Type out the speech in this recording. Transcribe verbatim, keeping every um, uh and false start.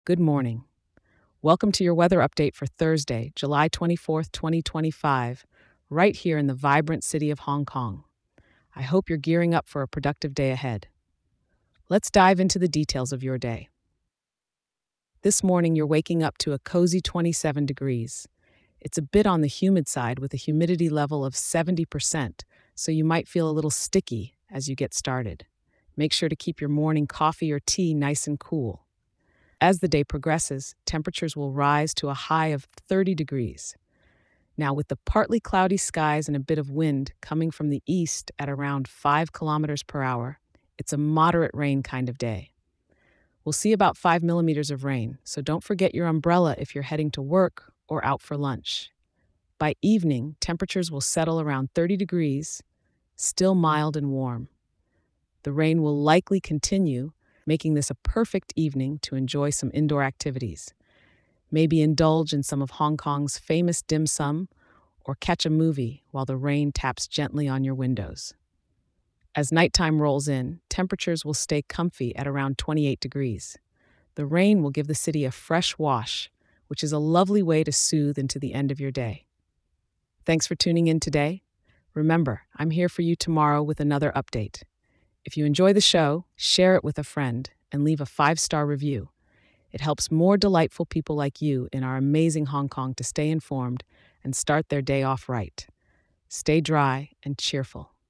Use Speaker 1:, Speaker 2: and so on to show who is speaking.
Speaker 1: Good morning. Welcome to your weather update for Thursday, July twenty-fourth, twenty twenty-five, right here in the vibrant city of Hong Kong. I hope you're gearing up for a productive day ahead. Let's dive into the details of your day. This morning, you're waking up to a cozy twenty-seven degrees. It's a bit on the humid side with a humidity level of seventy percent, so you might feel a little sticky as you get started. Make sure to keep your morning coffee or tea nice and cool. As the day progresses, temperatures will rise to a high of thirty degrees. Now, with the partly cloudy skies and a bit of wind coming from the east at around five kilometers per hour, it's a moderate rain kind of day. We'll see about five millimeters of rain, so don't forget your umbrella if you're heading to work or out for lunch. By evening, temperatures will settle around thirty degrees, still mild and warm. The rain will likely continue, making this a perfect evening to enjoy some indoor activities. Maybe indulge in some of Hong Kong's famous dim sum or catch a movie while the rain taps gently on your windows. As nighttime rolls in, temperatures will stay comfy at around twenty-eight degrees. The rain will give the city a fresh wash, which is a lovely way to soothe into the end of your day. Thanks for tuning in today. Remember, I'm here for you tomorrow with another update. If you enjoy the show, share it with a friend and leave a five-star review. It helps more delightful people like you in our amazing Hong Kong to stay informed and start their day off right. Stay dry and cheerful.